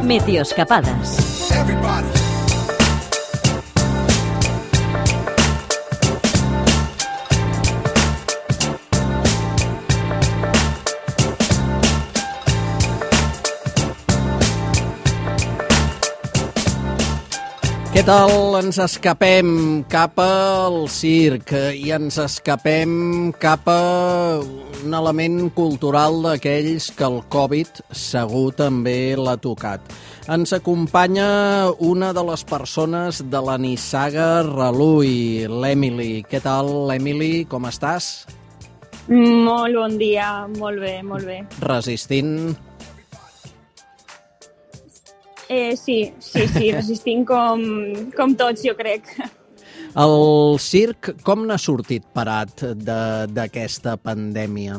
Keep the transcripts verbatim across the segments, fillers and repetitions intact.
Meteoscapades. Què tal? Ens escapem cap al circ i ens escapem cap a un element cultural d'aquells que el Covid segur també l'ha tocat. Ens acompanya una de les persones de la nissaga Relull, l'Emily. Què tal, Emily? Com estàs? Molt bon dia, molt bé, molt bé. Resistint? Eh, sí, sí, sí, resistint com, com tots, jo crec. El circ, com n'ha sortit parat d'aquesta pandèmia?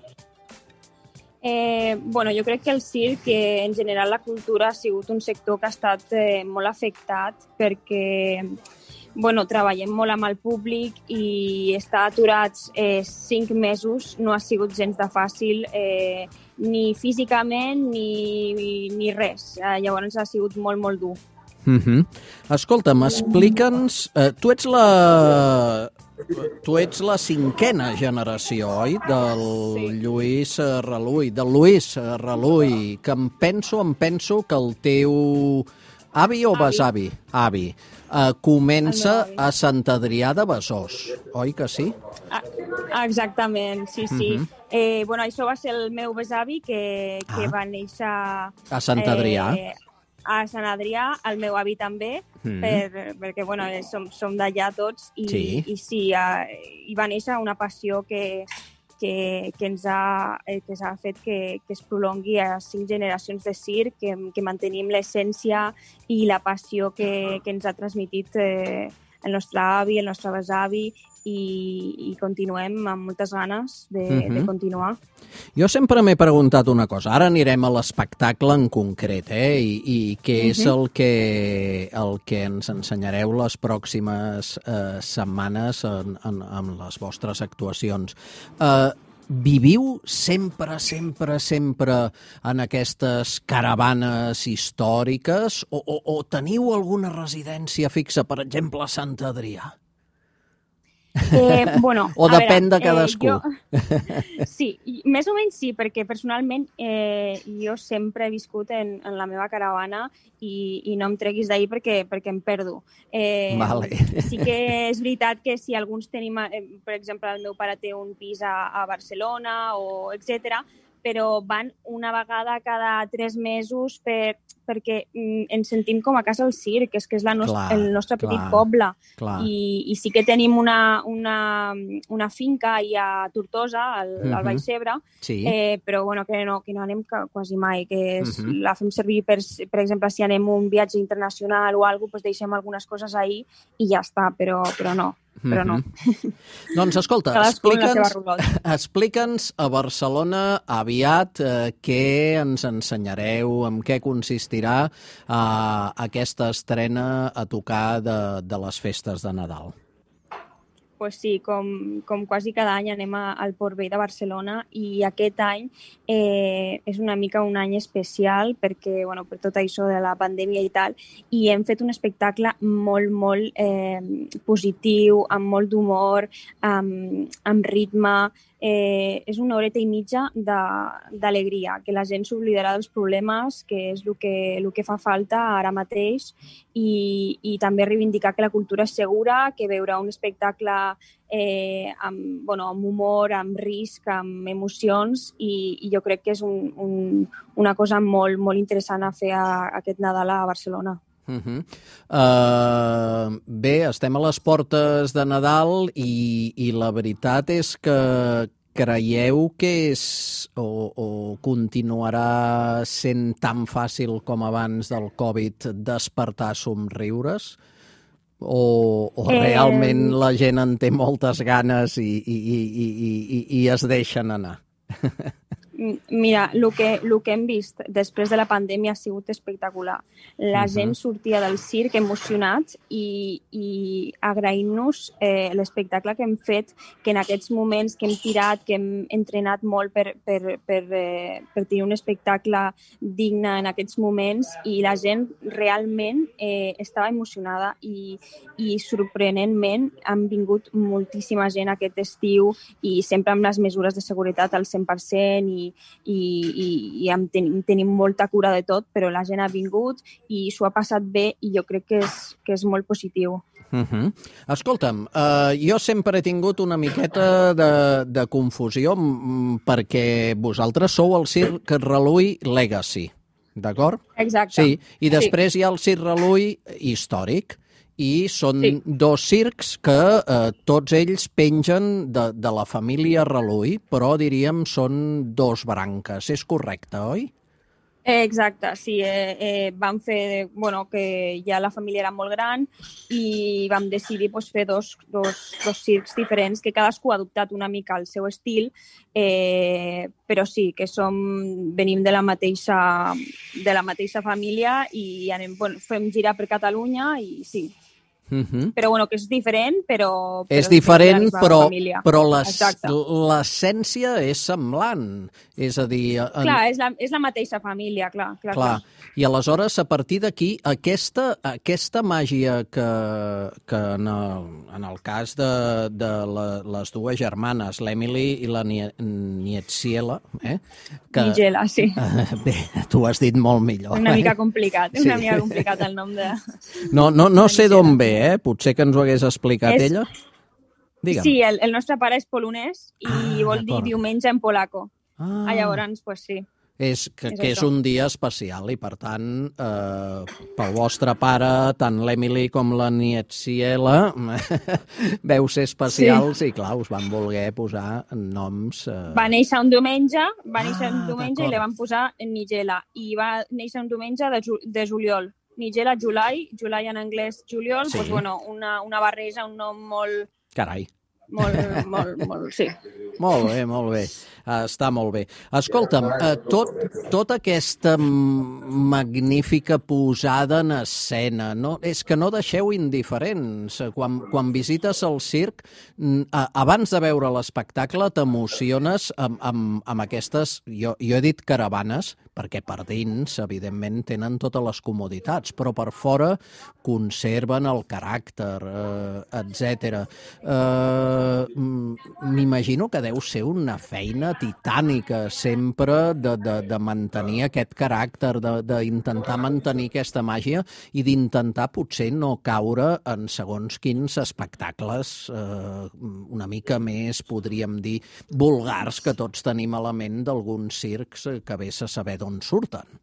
Eh, bueno, jo crec que el circ, eh, en general la cultura, ha sigut un sector que ha estat eh, molt afectat perquè bueno, treballem molt amb el públic i estar aturats eh, cinc mesos no ha sigut gens de fàcil, eh, ni físicament ni, ni res. Eh, llavors ha sigut molt, molt dur. Uh-huh. Escolta'm, explica'ns... Eh, tu ets la... Tu ets la cinquena generació, oi? Del sí. Lluís Relull, del Lluís Relull, que em penso, em penso que el teu avi o besavi, avi, eh, comença a Sant Adrià de Besòs, oi que sí? Ah, exactament, sí, sí. Uh-huh. eh, bueno, això va ser el meu besavi que, que ah. va néixer... A Sant Adrià. Eh, a Sant Adrià, el meu avi també, mm. per, perquè bueno, som, som d'allà tots i sí, i sí uh, hi va néixer una passió que, que, que ens ha, eh, que s'ha fet que, que es prolongui a cinc generacions de circ, que, que mantenim l'essència i la passió que, que ens ha transmitit eh, el nostre avi, el nostre besavi, i, i continuem amb moltes ganes de, uh-huh. de continuar. Jo sempre m'he preguntat una cosa, ara anirem a l'espectacle en concret, eh? I, i què uh-huh. és el que, el que ens ensenyareu les pròximes eh, setmanes en, en, en les vostres actuacions. Eh, viviu sempre, sempre, sempre en aquestes caravanes històriques o, o, o teniu alguna residència fixa, per exemple, a Sant Adrià? Eh, bueno, o depèn veure, de cadascú. Eh, jo... Sí, més o menys sí, perquè personalment eh, jo sempre he viscut en, en la meva caravana i, i no em treguis d'ahir perquè, perquè em perdo. Eh, vale. Sí que és veritat que si alguns tenim, eh, per exemple, el meu pare té un pis a, a Barcelona o etcètera, però van una vegada cada tres mesos per, perquè mm, ens sentim com a casa al circ, és que és la nos- clar, el nostre petit clar, poble. Clar. I, I sí que tenim una, una, una finca allà a Tortosa, al, uh-huh. al Baix Ebre, sí. eh, però bueno, que, no, que no anem quasi mai, que és, uh-huh. la fem servir, per, per exemple, si anem un viatge internacional o alguna cosa, doncs deixem algunes coses ahí i ja està, però, però no. Però no. Mm-hmm. Doncs escolta, explica'ns, explica'ns a Barcelona aviat eh, què ens ensenyareu, en què consistirà eh, aquesta estrena a tocar de, de les festes de Nadal. Pues sí, com, com quasi cada any anem a, al Port Vell de Barcelona i aquest any eh, és una mica un any especial perquè, bueno, per tot això de la pandèmia i tal, i hem fet un espectacle molt, molt eh, positiu, amb molt d'humor, amb, amb ritme. Eh, és una horeta i mitja d'alegria, que la gent s'oblidarà dels problemes, que és el que, el que fa falta ara mateix, i, i també reivindicar que la cultura és segura, que veure un espectacle eh, amb, bueno, amb humor, amb risc, amb emocions, i, i jo crec que és un, un, una cosa molt, molt interessant a fer a, a aquest Nadal a Barcelona. Uh-huh. Uh, bé, estem a les portes de Nadal i, i la veritat és que creieu que és o, o continuarà sent tan fàcil com abans del Covid despertar somriures? O, o realment eh... la gent en té moltes ganes i, i, i, i, i, i es deixen anar? Mira, el que, el que hem vist després de la pandèmia ha sigut espectacular. La uh-huh. gent sortia del circ emocionats i, i agraint-nos eh, l'espectacle que hem fet, que en aquests moments que hem tirat, que hem entrenat molt per, per, per, eh, per tenir un espectacle digne en aquests moments, i la gent realment eh, estava emocionada i, i sorprenentment han vingut moltíssima gent aquest estiu i sempre amb les mesures de seguretat al cent per cent i i, i, i en tenim, tenim molta cura de tot, però la gent ha vingut i s'ho ha passat bé i jo crec que és, que és molt positiu. Uh-huh. Escolta'm, uh, jo sempre he tingut una miqueta de, de confusió m- perquè vosaltres sou el Circ Relull Legacy, d'acord? Exacte. Sí, i després sí. Hi ha el Circ Relull històric. I són sí. dos circs que eh, tots ells pengen de, de la família Relull, però diríem són dos branques. És correcte, oi? Exacte, sí. Eh, eh, vam fer, bueno, que ja la família era molt gran i vam decidir pues, fer dos, dos, dos circs diferents, que cadascú ha adoptat una mica el seu estil, eh, però sí, que som, venim de la mateixa, de la mateixa família i anem, bueno, fem girar per Catalunya i sí. Uh-huh. Però bueno, que és diferent, però... però és diferent, però, però l'essència és semblant. És a dir... En... Clar, és la, és la mateixa família, clar. clar, clar. clar. I aleshores, a partir d'aquí, aquesta, aquesta màgia que, que en, el, en el cas de, de la, les dues germanes, l'Emily i la Nietziela... Eh, que, Nigella, sí. Eh, bé, tu has dit molt millor. Una mica complicat, sí. una mica complicat el nom de... No, no, no sé d'on ve, eh? Potser que ens ho hagués explicat és... ella. Digue'm. Sí, el, el nostre pare és polonès i ah, vol dir diumenge en polaco. Ah. Ah, llavors, pues sí. És que és, que és un dia especial i, per tant, eh, pel vostre pare, tant l'Emily com la Nietziela veu ser especials sí. i, clar, us van voler posar noms... Eh... Va néixer un diumenge, va néixer ah, un diumenge i li van posar Nigella. I va néixer un diumenge de, ju de juliol. Nigella, July, July en anglès, juliol, sí. Pues, bueno, una, una barreja, un nom molt... Carai. Molt, molt, molt, sí. Molt bé, molt bé. Uh, està molt bé. Escolta'm, uh, tot, tota aquesta magnífica posada en escena, no? És que no deixeu indiferents. Quan, quan visites el circ, uh, abans de veure l'espectacle, t'emociones amb, amb, amb aquestes, jo, jo he dit caravanes, perquè per dins, evidentment, tenen totes les comoditats, però per fora conserven el caràcter, uh, etcètera. Uh, M'imagino que deu ser una feina titànica sempre de, de, de mantenir aquest caràcter, d'intentar mantenir aquesta màgia i d'intentar potser no caure en segons quins espectacles eh, una mica més, podríem dir, vulgars que tots tenim a la ment d'alguns circs que vés a saber d'on surten.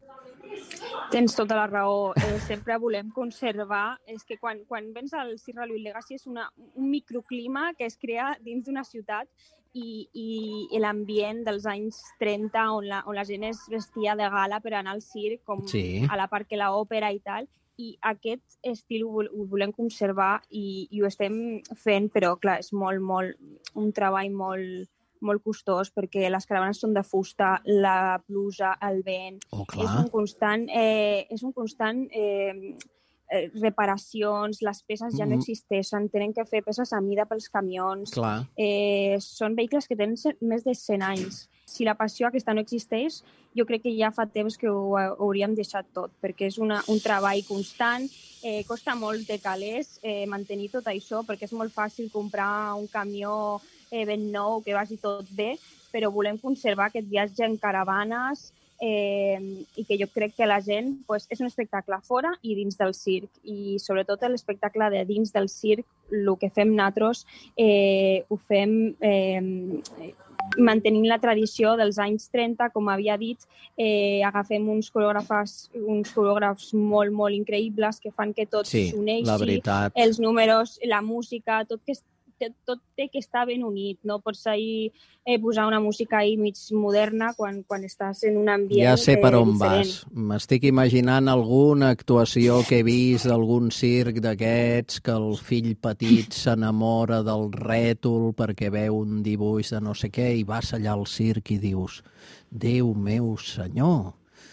Tens tota la raó. Eh, sempre volem conservar... És que quan, quan vens al Circ Relull Legacy és una, un microclima que es crea dins d'una ciutat i, i, i l'ambient dels anys trenta on la, on la gent es vestia de gala per anar al circ, com sí. a la Parc de l'Òpera i tal, i aquest estil ho, ho volem conservar i, i ho estem fent, però clar, és molt, molt, un treball molt... molt costós, perquè les caravanes són de fusta, la pluja, el vent... Oh, clar. És un constant... Eh, és un constant eh, eh, reparacions, les peces ja mm. no existeixen, tenen que fer peces a mida pels camions. Clar. Eh, són vehicles que tenen més de cent anys. Si la passió aquesta no existeix, jo crec que ja fa temps que ho, ho hauríem deixat tot, perquè és una, un treball constant, eh, costa molts de calés eh, mantenir tot això, perquè és molt fàcil comprar un camió eh, ben nou, que vagi tot bé, però volem conservar aquest viatge en caravanes eh, i que jo crec que la gent pues, és un espectacle fora i dins del circ, i sobretot l'espectacle de dins del circ, el que fem nosaltres, eh, ho fem... Eh, mantenint la tradició dels anys trenta, com havia dit, eh, agafem uns coreògrafs, uns coreògrafs molt, molt increïbles que fan que tot sí, s'uneixi, els números, la música, tot que tot té que estar ben unit, no pots ahir eh, posar una música ahir mig moderna quan, quan estàs en un ambient Ja sé per eh, on diferent. vas. M'estic imaginant alguna actuació que he vist d'algun circ d'aquests que el fill petit s'enamora del rètol perquè veu un dibuix de no sé què i vas allà al circ i dius Déu meu senyor,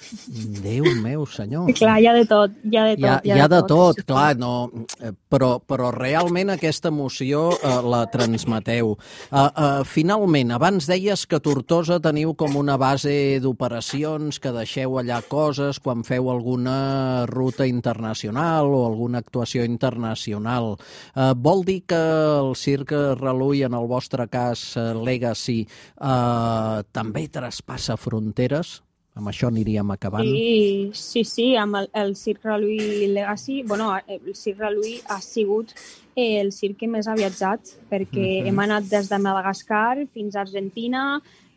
Déu meu senyor. I clar, hi ha de tot, hi ha de tot. Hi ha, hi ha, hi ha de tot, tot, sí. clar, no, però, però realment aquesta emoció eh, la transmeteu. Uh, uh, finalment, abans deies que a Tortosa teniu com una base d'operacions, que deixeu allà coses quan feu alguna ruta internacional o alguna actuació internacional. Uh, vol dir que el Circ Relull, en el vostre cas uh, Legacy, uh, també traspassa fronteres? Amb això aniríem acabant. Sí, sí, sí, amb el, el Circ Relull Legacy, bueno, el Circ Relull ha sigut eh, el circ que més ha viatjat, perquè uh-huh. hem anat des de Madagascar fins a Argentina,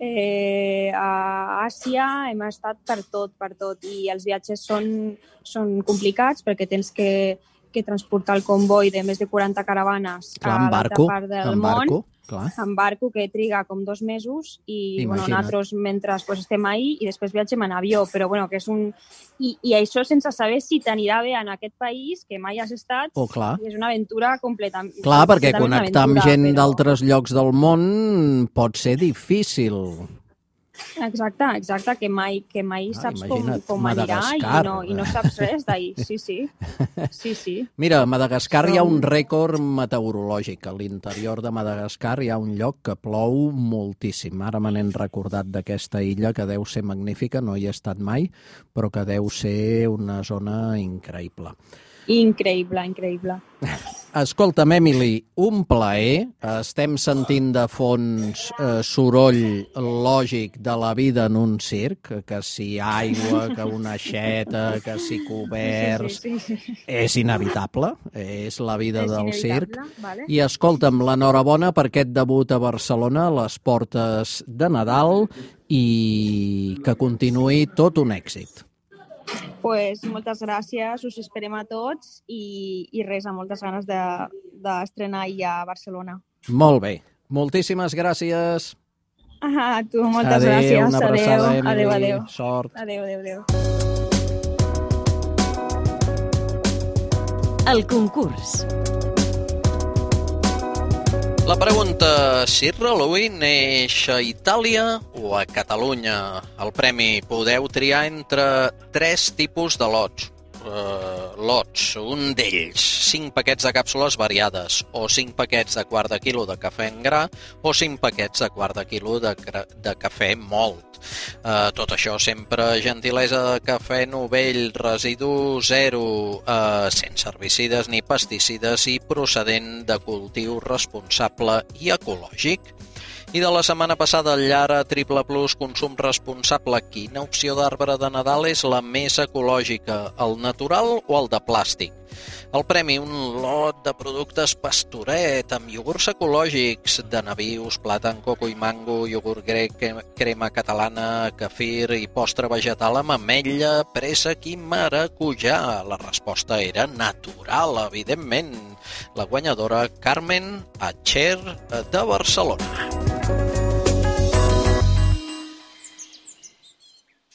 eh, a Àsia, hem estat per tot, per tot, i els viatges són, són complicats perquè tens que, que transportar el comboi de més de quaranta caravanes clar, a l'altra part del món. Barco. Clar. En barco, que triga com dos mesos i bueno, nosaltres mentre pues, estem ahí i després viatgem en avió, però bueno, que és un... I, i això sense saber si t'anirà bé en aquest país, que mai has estat, oh, clar. I és una aventura completa. Clar, perquè connectar amb gent però... d'altres llocs del món pot ser difícil. Exacte, exacte, que mai, que mai ah, saps com, com anirà i no, i no saps res d'ahir. Sí, sí. sí, sí. Mira, a Madagascar hi ha un rècord meteorològic. A l'interior de Madagascar hi ha un lloc que plou moltíssim. Ara me n'he recordat d'aquesta illa, que deu ser magnífica, no hi he estat mai, però que deu ser una zona increïble. Increïble, increïble. Escolta'm, Emily, un plaer. Estem sentint de fons eh, soroll lògic de la vida en un circ, que si aigua, que una aixeta, que si coberts... Sí, sí, sí, sí. És inevitable, és la vida és del circ. Vale. I escolta'm, l'enhorabona per aquest debut a Barcelona, a les portes de Nadal, i que continuï tot un èxit. Pues moltes gràcies, us esperem a tots i, i res, amb moltes ganes d'estrenar de, ja a Barcelona. Molt bé, moltíssimes gràcies. Ah, tu, moltes adeu, gràcies. Una abraçada, adeu, Emily. Adéu, adéu. Sort. Adéu, adéu, adéu. El concurs. La pregunta, Circ Relull neix a Itàlia o a Catalunya? El premi podeu triar entre tres tipus de lots. Uh, lots, un d'ells, cinc paquets de càpsules variades, o cinc paquets de quart de quilo de cafè en gra, o cinc paquets de quart de quilo de, de cafè mòlt. Uh, tot això sempre gentilesa de Cafè Novell, residu zero, uh, sense herbicides ni pesticides i procedent de cultiu responsable i ecològic. I de la setmana passada, el Llara Triple Plus Consum Responsable. Quina opció d'arbre de Nadal és la més ecològica, el natural o el de plàstic? El premi, un lot de productes Pastoret, amb iogurts ecològics, de nabius, plàtan, coco i mango, iogurt grec, crema catalana, kefir i postre vegetal amb ametlla, préssec i maracujà. La resposta era natural, evidentment. La guanyadora, Carmen Acher, de Barcelona.